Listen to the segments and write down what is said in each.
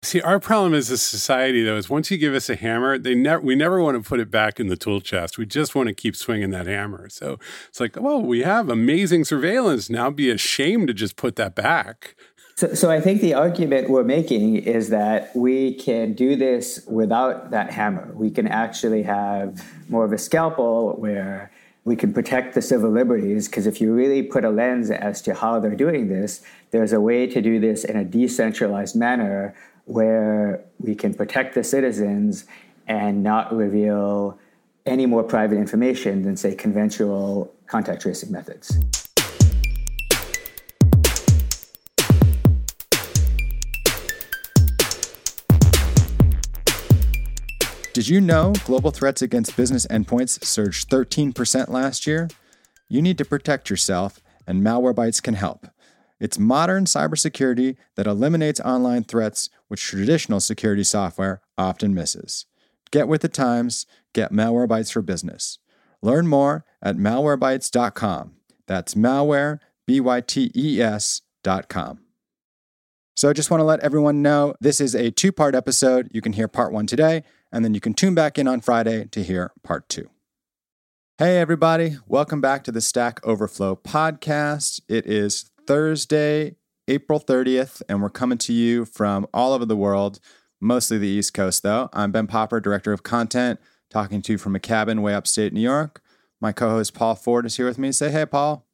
See, our problem as a society, though, is once you give us a hammer, we never want to put it back in the tool chest. We just want to keep swinging that hammer. So it's like, well, we have amazing surveillance. Now be ashamed to just put that back. So I think the argument we're making is that we can do this without that hammer. We can actually have more of a scalpel where we can protect the civil liberties, because if you really put a lens as to how they're doing this, there's a way to do this in a decentralized manner where we can protect the citizens and not reveal any more private information than, say, conventional contact tracing methods. Did you know global threats against business endpoints surged 13% last year? You need to protect yourself, and Malwarebytes can help. It's modern cybersecurity that eliminates online threats, which traditional security software often misses. Get with the times. Get Malwarebytes for business. Learn more at malwarebytes.com. That's malware, BYTES.com. So I just want to let everyone know this is a 2-part episode. You can hear part 1 today, and then you can tune back in on Friday to hear part 2. Hey, everybody. Welcome back to the Stack Overflow podcast. It is Thursday, April 30th, and we're coming to you from all over the world, mostly the East Coast, though. I'm Ben Popper, Director of Content, talking to you from a cabin way upstate New York. My co-host Paul Ford is here with me. Say hey, Paul.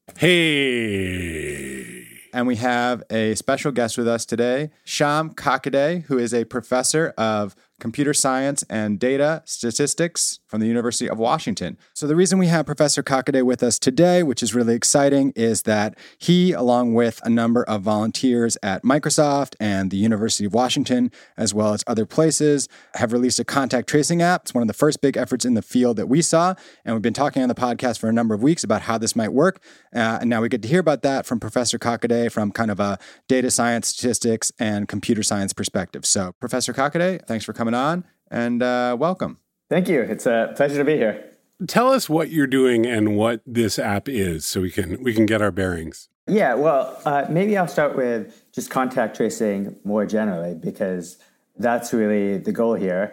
Hey. And we have a special guest with us today, Shyam Kakade, who is a professor of computer science and data statistics from the University of Washington. So the reason we have Professor Kakade with us today, which is really exciting, is that he, along with a number of volunteers at Microsoft and the University of Washington, as well as other places, have released a contact tracing app. It's one of the first big efforts in the field that we saw. And we've been talking on the podcast for a number of weeks about how this might work. And now we get to hear about that from Professor Kakade from kind of a data science, statistics, and computer science perspective. So Professor Kakade, thanks for coming on, and welcome. Thank you. It's a pleasure to be here. Tell us what you're doing and what this app is so we can get our bearings. Yeah, well, maybe I'll start with just contact tracing more generally, because that's really the goal here.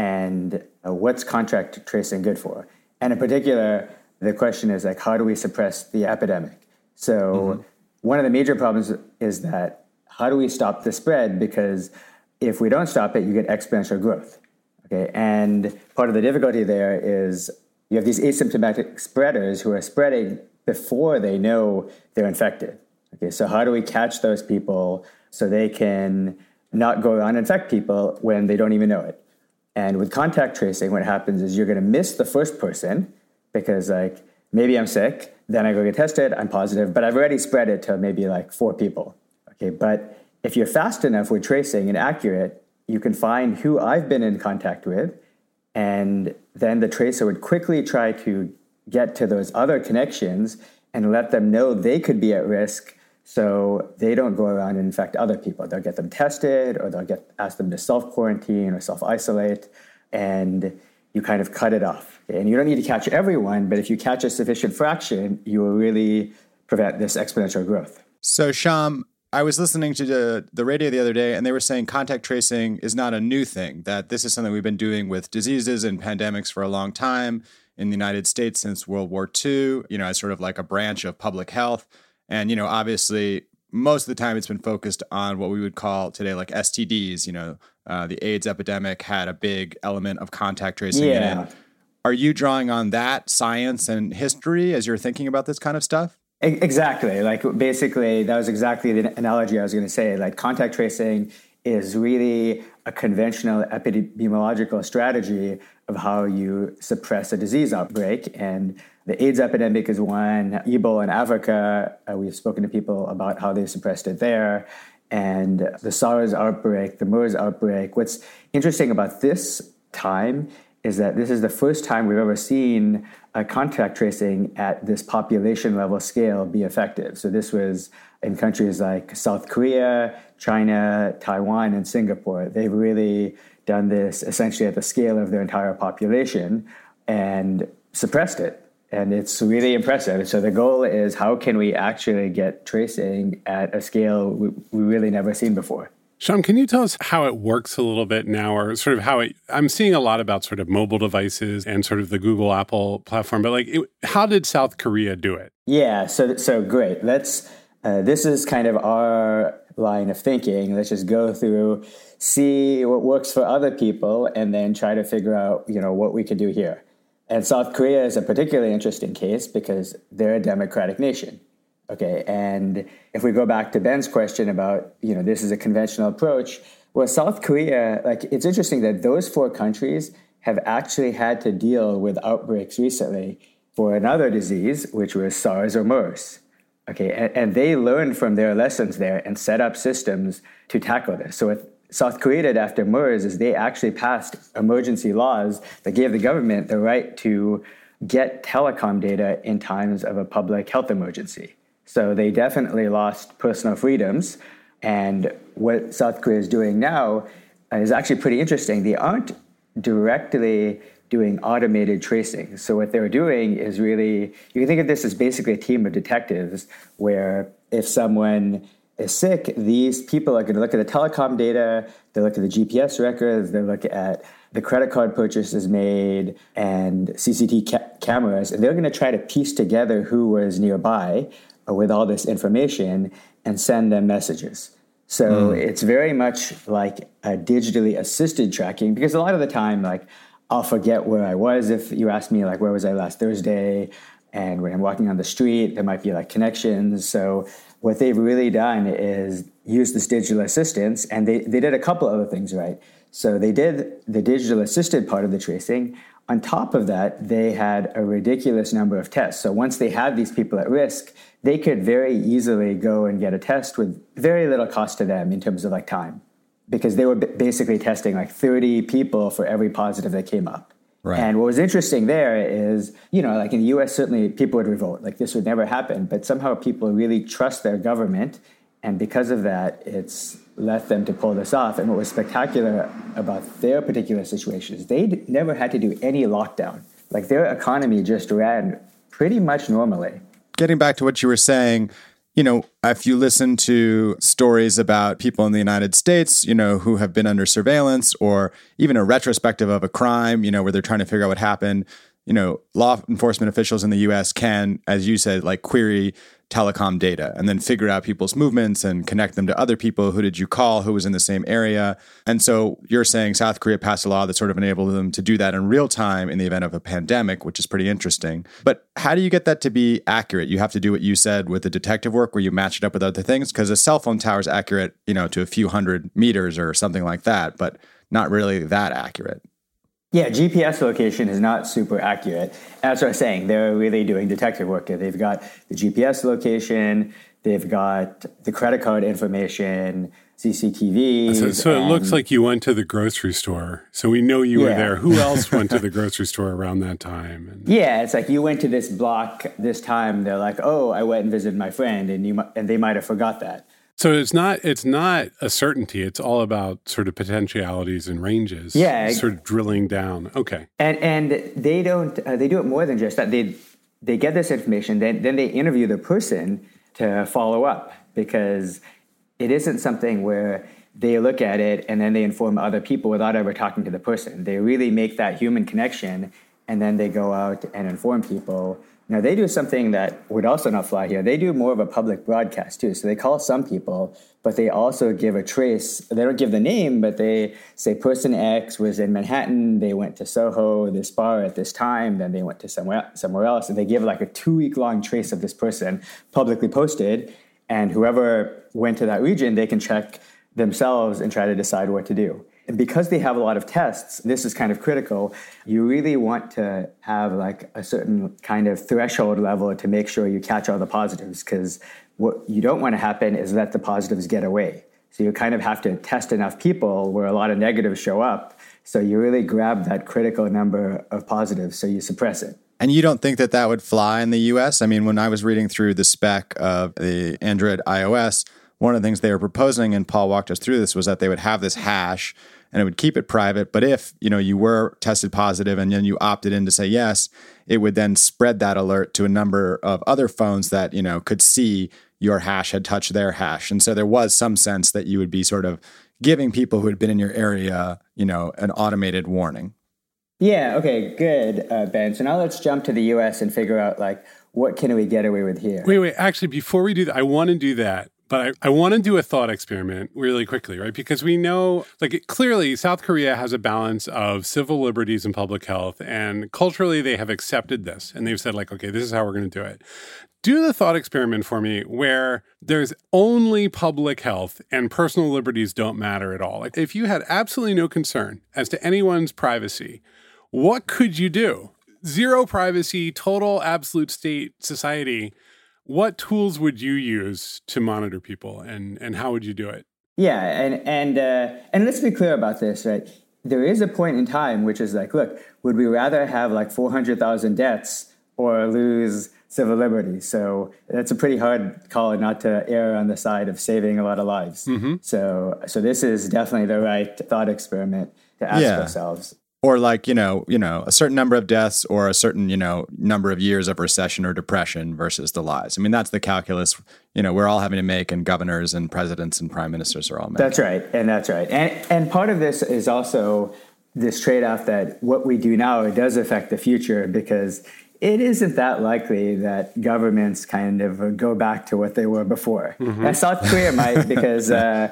And what's contact tracing good for? And in particular, the question is like, how do we suppress the epidemic? So one of the major problems is that how do we stop the spread? Because if we don't stop it, you get exponential growth. Okay, and part of the difficulty there is you have these asymptomatic spreaders who are spreading before they know they're infected. Okay, so how do we catch those people so they can not go around and infect people when they don't even know it? And with contact tracing, what happens is you're going to miss the first person because, like, maybe I'm sick, then I go get tested, I'm positive, but I've already spread it to maybe like 4 people. Okay, but if you're fast enough with tracing and accurate, you can find who I've been in contact with, and then the tracer would quickly try to get to those other connections and let them know they could be at risk so they don't go around and infect other people. They'll get them tested, or they'll ask them to self-quarantine or self-isolate, and you kind of cut it off. And you don't need to catch everyone, but if you catch a sufficient fraction, you will really prevent this exponential growth. So, Shyam, I was listening to the radio the other day, and they were saying contact tracing is not a new thing, that this is something we've been doing with diseases and pandemics for a long time in the United States since World War II, as sort of like a branch of public health. And, obviously, most of the time it's been focused on what we would call today like STDs. The AIDS epidemic had a big element of contact tracing in it. Are you drawing on that science and history as you're thinking about this kind of stuff? Exactly. Like, basically, that was exactly the analogy I was going to say. Like, contact tracing is really a conventional epidemiological strategy of how you suppress a disease outbreak. And the AIDS epidemic is one. Ebola in Africa, we've spoken to people about how they suppressed it there. And the SARS outbreak, the MERS outbreak. What's interesting about this time is that this is the first time we've ever seen contact tracing at this population level scale be effective. So this was in countries like South Korea, China, Taiwan, and Singapore. They've really done this essentially at the scale of their entire population and suppressed it. And it's really impressive. So the goal is, how can we actually get tracing at a scale we really never seen before? Sean, can you tell us how it works a little bit now, or sort of I'm seeing a lot about sort of mobile devices and sort of the Google Apple platform, but how did South Korea do it? Yeah, so great. This is kind of our line of thinking. Let's just go through, see what works for other people, and then try to figure out, what we can do here. And South Korea is a particularly interesting case because they're a democratic nation. Okay, and if we go back to Ben's question about, this is a conventional approach, well, South Korea, it's interesting that those 4 countries have actually had to deal with outbreaks recently for another disease, which was SARS or MERS. Okay, and they learned from their lessons there and set up systems to tackle this. So what South Korea did after MERS is they actually passed emergency laws that gave the government the right to get telecom data in times of a public health emergency. So they definitely lost personal freedoms. And what South Korea is doing now is actually pretty interesting. They aren't directly doing automated tracing. So what they're doing is really, you can think of this as basically a team of detectives where if someone is sick, these people are going to look at the telecom data, they look at the GPS records, they look at the credit card purchases made and CCTV cameras, and they're going to try to piece together who was nearby with all this information and send them messages. So it's very much like a digitally assisted tracking, because a lot of the time, I'll forget where I was. If you ask me, where was I last Thursday? And when I'm walking on the street, there might be connections. So what they've really done is use this digital assistance, and they did a couple other things right. So they did the digital assisted part of the tracing. On top of that, they had a ridiculous number of tests. So once they had these people at risk, they could very easily go and get a test with very little cost to them in terms of time, because they were basically testing 30 people for every positive that came up. Right. And what was interesting there is, in the US, certainly people would revolt. This would never happen. But somehow people really trust their government. And because of that, it's led them to pull this off. And what was spectacular about their particular situation is they never had to do any lockdown. Their economy just ran pretty much normally. Getting back to what you were saying, if you listen to stories about people in the United States, who have been under surveillance, or even a retrospective of a crime, where they're trying to figure out what happened, law enforcement officials in the US can, as you said, query telecom data and then figure out people's movements and connect them to other people. Who did you call? Who was in the same area? And so you're saying South Korea passed a law that sort of enabled them to do that in real time in the event of a pandemic, which is pretty interesting. But how do you get that to be accurate? You have to do what you said with the detective work where you match it up with other things, because a cell phone tower is accurate, to a few hundred meters or something like that, but not really that accurate. Yeah, GPS location is not super accurate. And that's what I was saying. They're really doing detective work. They've got the GPS location, they've got the credit card information, CCTV. So it looks like you went to the grocery store. So we know you were there. Who else went to the grocery store around that time? Yeah, it's you went to this block this time. They're oh, I went and visited my friend, and they might have forgot that. So it's not a certainty. It's all about sort of potentialities and ranges. Yeah, sort of drilling down. Okay. And they don't. They do it more than just that. They get this information, then they interview the person to follow up, because it isn't something where they look at it and then they inform other people without ever talking to the person. They really make that human connection, and then they go out and inform people. Now, they do something that would also not fly here. They do more of a public broadcast, too. So they call some people, but they also give a trace. They don't give the name, but they say person X was in Manhattan. They went to Soho, this bar at this time. Then they went to somewhere else. And they give a 2-week-long trace of this person publicly posted. And whoever went to that region, they can check themselves and try to decide what to do. And because they have a lot of tests, this is kind of critical. You really want to have a certain kind of threshold level to make sure you catch all the positives, because what you don't want to happen is let the positives get away. So you kind of have to test enough people where a lot of negatives show up. So you really grab that critical number of positives, so you suppress it. And you don't think that would fly in the US? I mean, when I was reading through the spec of the Android iOS, one of the things they were proposing, and Paul walked us through this, was that they would have this hash and it would keep it private. But if, you were tested positive and then you opted in to say yes, it would then spread that alert to a number of other phones that, could see your hash had touched their hash. And so there was some sense that you would be sort of giving people who had been in your area, an automated warning. Yeah, okay, good, Ben. So now let's jump to the US and figure out, what can we get away with here? Wait. Actually, before we do that, I want to do that. But I want to do a thought experiment really quickly, right? Because we know, clearly South Korea has a balance of civil liberties and public health. And culturally, they have accepted this. And they've said, okay, this is how we're going to do it. Do the thought experiment for me where there's only public health and personal liberties don't matter at all. If you had absolutely no concern as to anyone's privacy, what could you do? Zero privacy, total absolute state society. What tools would you use to monitor people, and how would you do it? Yeah, and let's be clear about this, right? There is a point in time which is look, would we rather have 400,000 deaths or lose civil liberties? So that's a pretty hard call not to err on the side of saving a lot of lives. Mm-hmm. So this is definitely the right thought experiment to ask ourselves. Or a certain number of deaths or a certain, number of years of recession or depression versus the lives. I mean, that's the calculus, we're all having to make, and governors and presidents and prime ministers are all making. That's right. And part of this is also this trade-off that what we do now does affect the future, because it isn't that likely that governments kind of go back to what they were before. Mm-hmm. And South Korea might, because,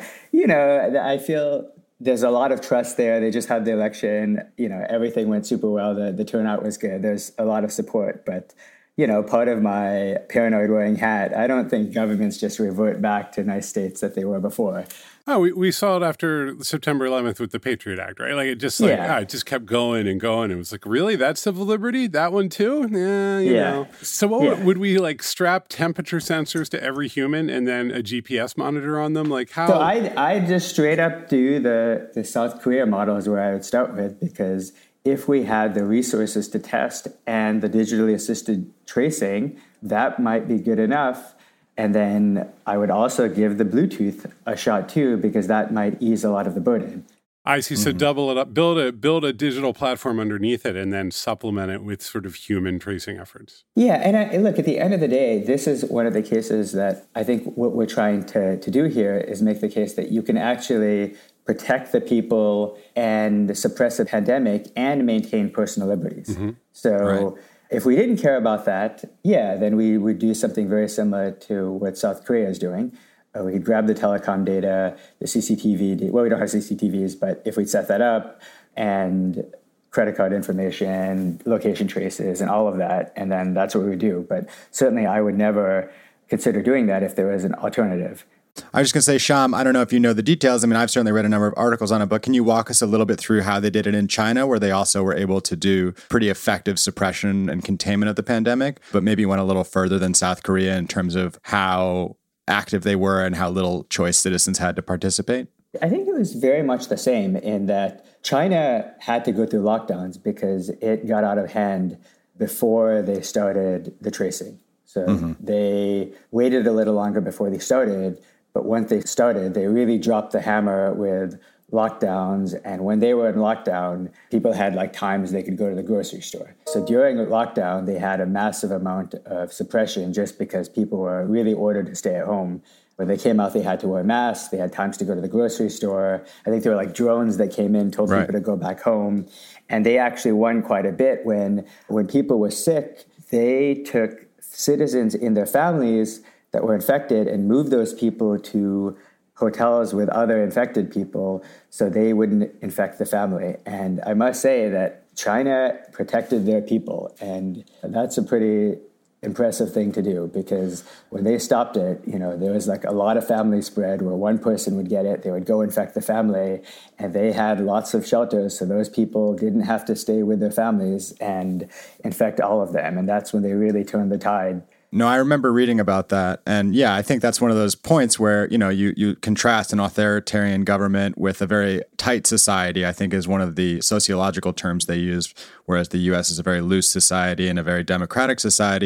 I feel there's a lot of trust there. They just had the election. Everything went super well. The turnout was good. There's a lot of support. But, part of my paranoid wearing hat, I don't think governments just revert back to nice states that they were before. Oh, we saw it after September 11th with the Patriot Act, right? It just it just kept going and going. It was really? That's civil liberty? That one too? You know. So would we strap temperature sensors to every human and then a GPS monitor on them? How? So I just straight up do the South Korea model is where I would start with, because if we had the resources to test and the digitally assisted tracing, that might be good enough. And then I would also give the Bluetooth a shot too, because that might ease a lot of the burden. I see. So double it up, build a digital platform underneath it, and then supplement it with sort of human tracing efforts. Yeah, and look, at the end of the day, this is one of the cases that I think what we're trying to do here is make the case that you can actually protect the people and suppress a pandemic and maintain personal liberties. Mm-hmm. So if we didn't care about that, then we would do something very similar to what South Korea is doing. We could grab the telecom data, the CCTV data. Well, we don't have CCTVs, but if we set that up, and credit card information, location traces, and all of that, and then that's what we would do. But certainly I would never consider doing that if there was an alternative. I was just going to say, Sham, I don't know if you know the details. I mean, I've certainly read a number of articles on it, but can you walk us a little bit through how they did it in China, where they also were able to do pretty effective suppression and containment of the pandemic, but maybe went a little further than South Korea in terms of how active they were and how little choice citizens had to participate? I think it was very much the same in that China had to go through lockdowns because it got out of hand before they started the tracing. So they waited a little longer before they started. But once they started, they really dropped the hammer with lockdowns. And when they were in lockdown, people had times they could go to the grocery store. So during lockdown, they had a massive amount of suppression just because people were really ordered to stay at home. When they came out, they had to wear masks. They had times to go to the grocery store. I think there were drones that came in, told people to go back home. And they actually won quite a bit when people were sick. They took citizens in their families that were infected and moved those people to hotels with other infected people so they wouldn't infect the family. And I must say that China protected their people. And that's a pretty impressive thing to do, because when they stopped it, there was a lot of family spread where one person would get it, they would go infect the family, and they had lots of shelters. So those people didn't have to stay with their families and infect all of them. And that's when they really turned the tide. No, I remember reading about that. And yeah, I think that's one of those points where, you contrast an authoritarian government with a very tight society, I think is one of the sociological terms they use, whereas the US is a very loose society and a very democratic society.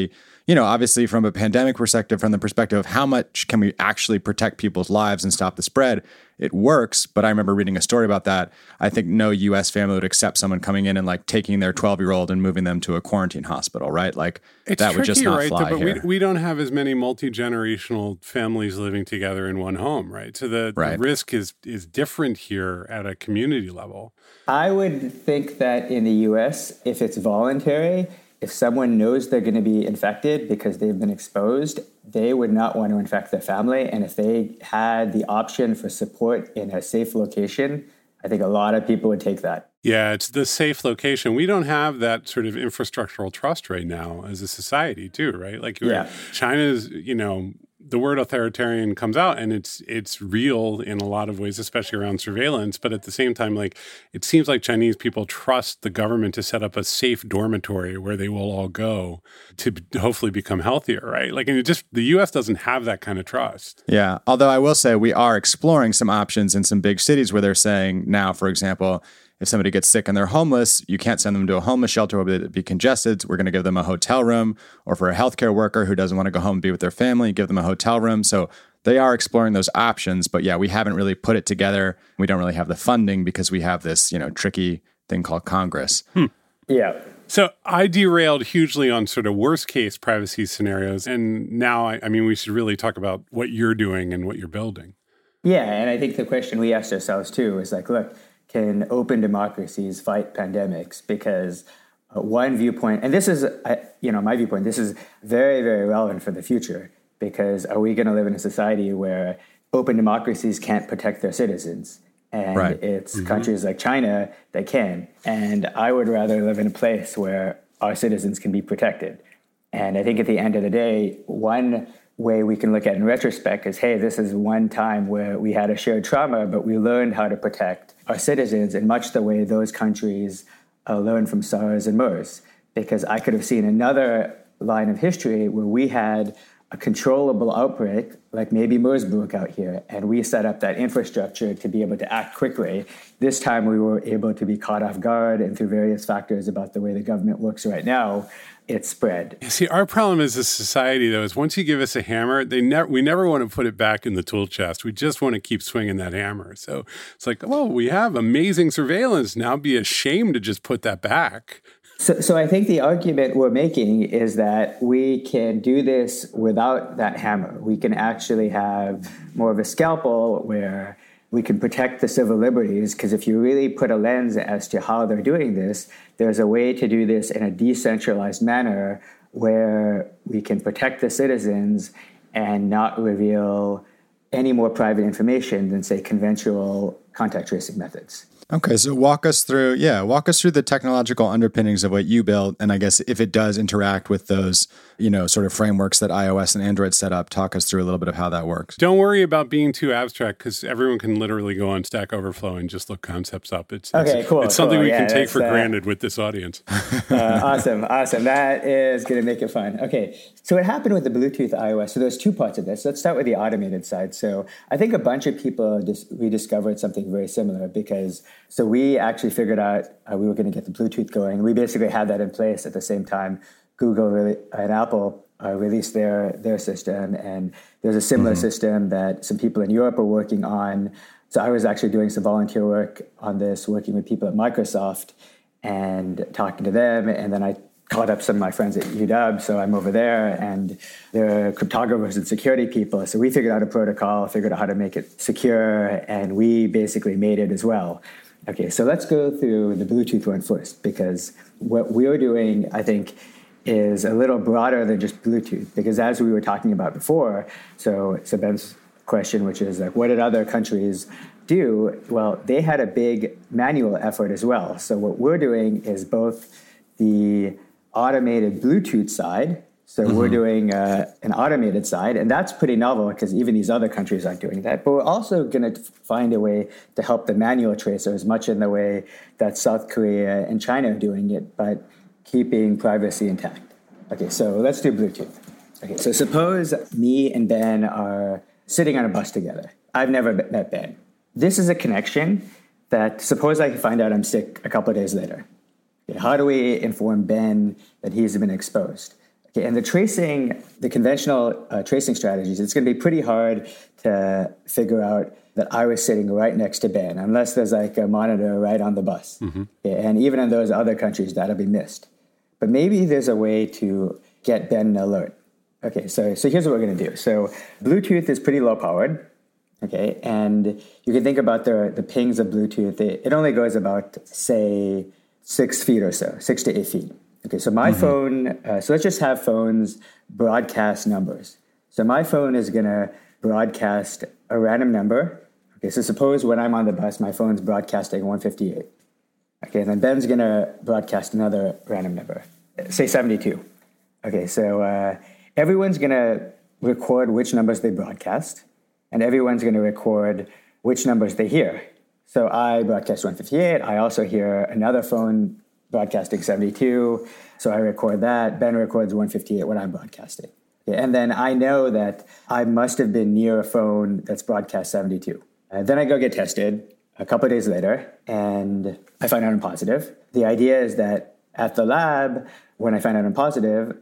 obviously from a pandemic perspective, from the perspective of how much can we actually protect people's lives and stop the spread, it works. But I remember reading a story about that. I think no U.S. family would accept someone coming in and like taking their 12-year-old and moving them to a quarantine hospital, right? Like it's that would just not fly but here. We don't have as many multi-generational families living together in one home, right? So the risk is different here at a community level. I would think that in the U.S., if it's voluntary, if someone knows they're going to be infected because they've been exposed, they would not want to infect their family. And if they had the option for support in a safe location, I think a lot of people would take that. Yeah, it's the safe location. We don't have that sort of infrastructural trust right now as a society too, right? Like China's, the word authoritarian comes out and it's real in a lot of ways, especially around surveillance. But at the same time, like it seems like Chinese people trust the government to set up a safe dormitory where they will all go to hopefully become healthier, right? Like, and the U.S. doesn't have that kind of trust. Yeah. Although I will say we are exploring some options in some big cities where they're saying now, for example, if somebody gets sick and they're homeless, you can't send them to a homeless shelter where they'd be congested. We're going to give them a hotel room, or for a healthcare worker who doesn't want to go home and be with their family, give them a hotel room. So they are exploring those options. But yeah, we haven't really put it together. We don't really have the funding because we have this, tricky thing called Congress. Yeah. So I derailed hugely on sort of worst case privacy scenarios. And now, we should really talk about what you're doing and what you're building. Yeah. And I think the question we asked ourselves too is like, look, can open democracies fight pandemics? Because one viewpoint, and this is, my viewpoint, this is very, very relevant for the future, because are we going to live in a society where open democracies can't protect their citizens? And it's countries like China that can. And I would rather live in a place where our citizens can be protected. And I think at the end of the day, one way we can look at in retrospect is, hey, this is one time where we had a shared trauma, but we learned how to protect our citizens in much the way those countries learned from SARS and MERS. Because I could have seen another line of history where we had a controllable outbreak, like maybe MERS broke out here, and we set up that infrastructure to be able to act quickly. This time we were able to be caught off guard, and through various factors about the way the government works right now, it spread. See, our problem as a society, though, is once you give us a hammer, we never want to put it back in the tool chest. We just want to keep swinging that hammer. So it's like, well, we have amazing surveillance. Now be ashamed to just put that back. So I think the argument we're making is that we can do this without that hammer. We can actually have more of a scalpel where we can protect the civil liberties, because if you really put a lens as to how they're doing this, there's a way to do this in a decentralized manner where we can protect the citizens and not reveal any more private information than, say, conventional contact tracing methods. Okay, so walk us through the technological underpinnings of what you built, and I guess if it does interact with those, sort of frameworks that iOS and Android set up, talk us through a little bit of how that works. Don't worry about being too abstract, because everyone can literally go on Stack Overflow and just look concepts up. It's something we can take for granted with this audience. Awesome. That is going to make it fun. Okay, so what happened with the Bluetooth iOS? So there's two parts of this. Let's start with the automated side. So I think a bunch of people rediscovered something very similar, because so we actually figured out we were going to get the Bluetooth going. We basically had that in place at the same time Google and Apple released their system. And there's a similar system that some people in Europe are working on. So I was actually doing some volunteer work on this, working with people at Microsoft and talking to them. And then I called up some of my friends at UW, so I'm over there, and they're cryptographers and security people. So we figured out a protocol, figured out how to make it secure, and we basically made it as well. Okay, so let's go through the Bluetooth one first, because what we're doing, I think, is a little broader than just Bluetooth. Because as we were talking about before, so Ben's question, which is like, what did other countries do? Well, they had a big manual effort as well. So what we're doing is both the automated Bluetooth side. So we're doing an automated side, and that's pretty novel because even these other countries aren't doing that. But we're also going to find a way to help the manual tracers, much in the way that South Korea and China are doing it, but keeping privacy intact. Okay, so let's do Bluetooth. Okay, so suppose me and Ben are sitting on a bus together. I've never met Ben. This is a connection that, suppose I find out I'm sick a couple of days later. Okay, how do we inform Ben that he's been exposed? Okay, and the conventional tracing strategies, it's going to be pretty hard to figure out that I was sitting right next to Ben, unless there's like a monitor right on the bus. Okay, and even in those other countries, that'll be missed. But maybe there's a way to get Ben an alert. Okay, so here's what we're going to do. So Bluetooth is pretty low powered. Okay, and you can think about the pings of Bluetooth. It only goes about, say, 6 feet or so, 6 to 8 feet. Okay, so my phone, so let's just have phones broadcast numbers. So my phone is going to broadcast a random number. Okay, so suppose when I'm on the bus, my phone's broadcasting 158. Okay, and then Ben's going to broadcast another random number, say 72. Okay, so everyone's going to record which numbers they broadcast, and everyone's going to record which numbers they hear. So I broadcast 158. I also hear another phone broadcasting 72. So I record that. Ben records 158 when I'm broadcasting. Okay, and then I know that I must have been near a phone that's broadcast 72. Then I go get tested a couple of days later, and I find out I'm positive. The idea is that at the lab, when I find out I'm positive,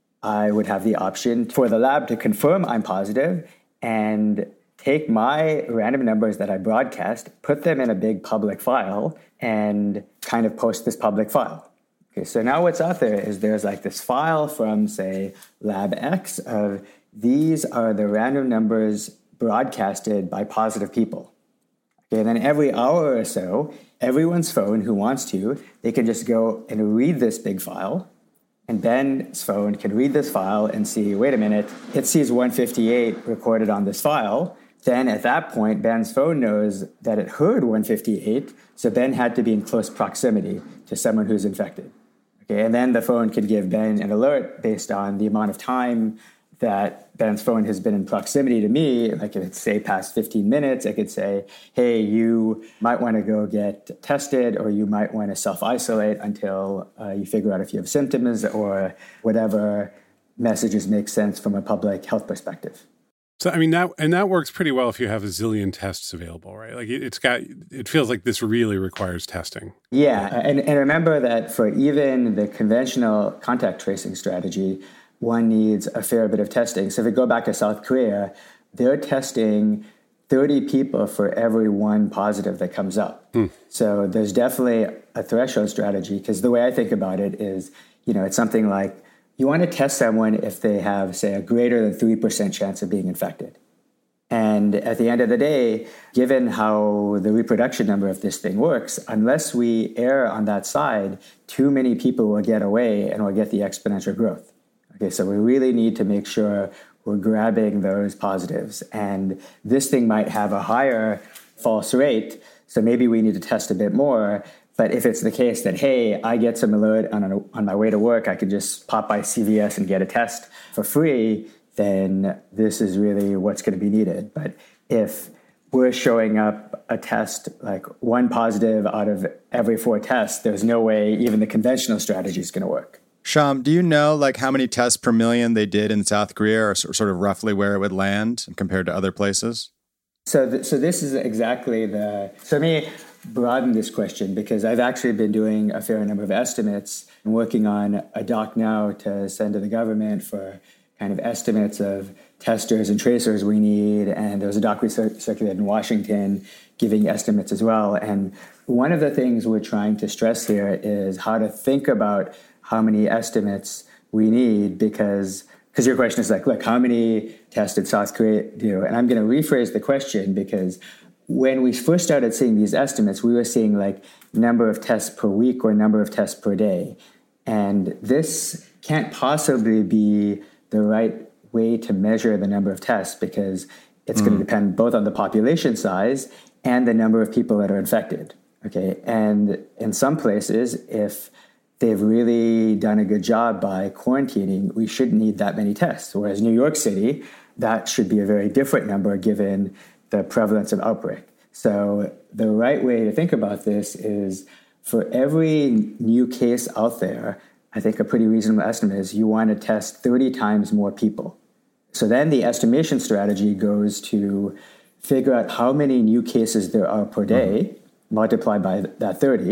I would have the option for the lab to confirm I'm positive and take my random numbers that I broadcast, put them in a big public file, and kind of post this public file. Okay, so now what's out there is there's like this file from, say, Lab X of these are the random numbers broadcasted by positive people. Okay, and then every hour or so, everyone's phone who wants to, they can just go and read this big file. And Ben's phone can read this file and see, wait a minute, it sees 158 recorded on this file. Then at that point, Ben's phone knows that it heard 158, so Ben had to be in close proximity to someone who's infected. Okay, and then the phone could give Ben an alert based on the amount of time that Ben's phone has been in proximity to me. Like if it's, say, past 15 minutes, I could say, hey, you might want to go get tested, or you might want to self-isolate until you figure out if you have symptoms, or whatever messages make sense from a public health perspective. So, I mean, that works pretty well if you have a zillion tests available, right? Like it feels like this really requires testing. Yeah. And remember that for even the conventional contact tracing strategy, one needs a fair bit of testing. So if we go back to South Korea, they're testing 30 people for every one positive that comes up. So there's definitely a threshold strategy, because the way I think about it is, it's something like, you want to test someone if they have, say, a greater than 3% chance of being infected. And at the end of the day, given how the reproduction number of this thing works, unless we err on that side, too many people will get away and we'll get the exponential growth. Okay, so we really need to make sure we're grabbing those positives. And this thing might have a higher false rate, so maybe we need to test a bit more. But if it's the case that, hey, I get some alert on my way to work, I could just pop by CVS and get a test for free, then this is really what's going to be needed. But if we're showing up a test, like one positive out of every 4 tests, there's no way even the conventional strategy is going to work. Sham, do you know like how many tests per million they did in South Korea, or sort of roughly where it would land compared to other places? So this is exactly so let me broaden this question, because I've actually been doing a fair number of estimates and working on a doc now to send to the government for kind of estimates of testers and tracers we need. And there was a doc we circulated in Washington giving estimates as well. And one of the things we're trying to stress here is how to think about how many estimates we need, because your question is like, look, how many tests did South Korea do? And I'm going to rephrase the question, because when we first started seeing these estimates, we were seeing like number of tests per week or number of tests per day. And this can't possibly be the right way to measure the number of tests, because it's going to depend both on the population size and the number of people that are infected. Okay. And in some places, if they've really done a good job by quarantining, we shouldn't need that many tests. Whereas New York City, that should be a very different number given the prevalence of outbreak. So the right way to think about this is, for every new case out there, I think a pretty reasonable estimate is you want to test 30 times more people. So then the estimation strategy goes to figure out how many new cases there are per day, multiplied by that 30.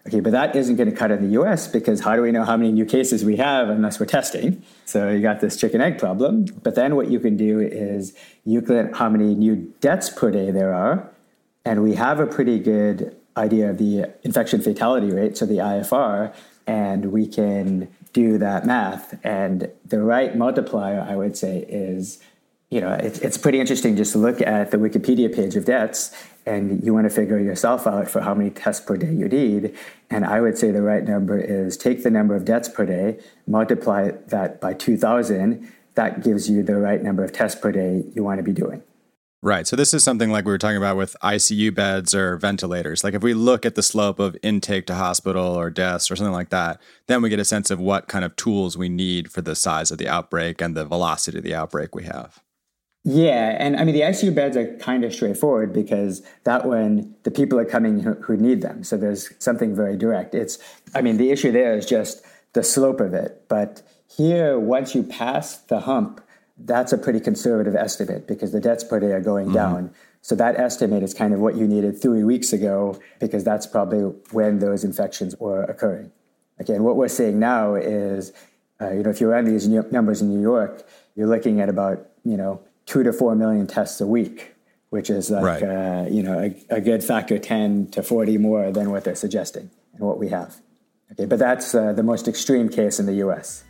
Okay, but that isn't going to cut in the US because how do we know how many new cases we have unless we're testing? So you got this chicken egg problem. But then what you can do is you can look at how many new deaths per day there are. And we have a pretty good idea of the infection fatality rate, so the IFR, and we can do that math. And the right multiplier, I would say, is, it's pretty interesting just to look at the Wikipedia page of deaths, and you want to figure yourself out for how many tests per day you need. And I would say the right number is take the number of deaths per day, multiply that by 2,000. That gives you the right number of tests per day you want to be doing. Right. So this is something like we were talking about with ICU beds or ventilators. Like if we look at the slope of intake to hospital or deaths or something like that, then we get a sense of what kind of tools we need for the size of the outbreak and the velocity of the outbreak we have. Yeah. And I mean, the ICU beds are kind of straightforward because that when the people are coming who need them. So there's something very direct. The issue there is just the slope of it. But here, once you pass the hump, that's a pretty conservative estimate because the deaths per day are going down. So that estimate is kind of what you needed 3 weeks ago because that's probably when those infections were occurring. Again, what we're seeing now is, if you run these numbers in New York, you're looking at about, 2 to 4 million tests a week, which is like, right. A good factor 10 to 40 more than what they're suggesting and what we have. Okay, but that's the most extreme case in the U.S.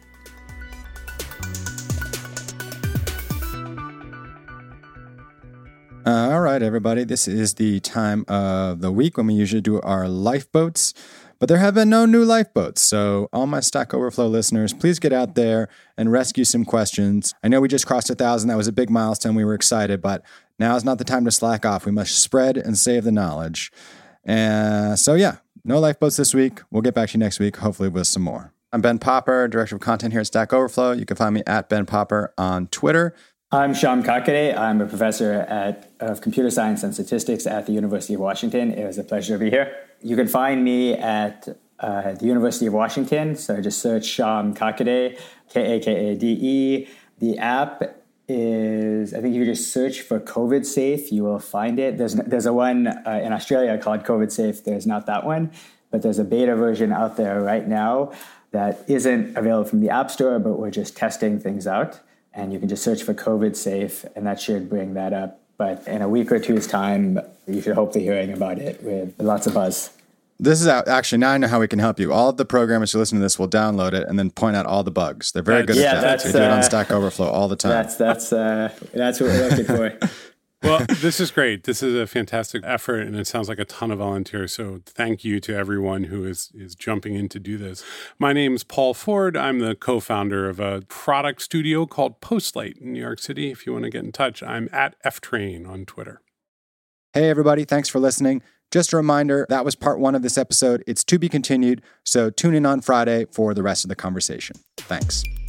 All right, everybody. This is the time of the week when we usually do our lifeboats, but there have been no new lifeboats. So all my Stack Overflow listeners, please get out there and rescue some questions. I know we just crossed 1,000. That was a big milestone. We were excited, but now is not the time to slack off. We must spread and save the knowledge. No lifeboats this week. We'll get back to you next week, hopefully with some more. I'm Ben Popper, Director of Content here at Stack Overflow. You can find me at Ben Popper on Twitter. I'm Sham Kakade. I'm a professor of computer science and statistics at the University of Washington. It was a pleasure to be here. You can find me at the University of Washington. So just search Sham Kakade, Kakade. The app is, I think if you just search for COVID Safe, you will find it. There's a one in Australia called COVID Safe. There's not that one, but there's a beta version out there right now that isn't available from the App Store, but we're just testing things out. And you can just search for COVID Safe, and that should bring that up. But in a week or two's time, you should hope to be hearing about it with lots of buzz. This is actually, now I know how we can help you. All of the programmers who listen to this will download it and then point out all the bugs. They're very good at that. They do it on Stack Overflow all the time. That's what we're looking for. Well, this is great. This is a fantastic effort, and it sounds like a ton of volunteers. So thank you to everyone who is jumping in to do this. My name's Paul Ford. I'm the co-founder of a product studio called Postlight in New York City. If you want to get in touch, I'm at FTrain on Twitter. Hey, everybody. Thanks for listening. Just a reminder, that was part 1 of this episode. It's to be continued, so tune in on Friday for the rest of the conversation. Thanks.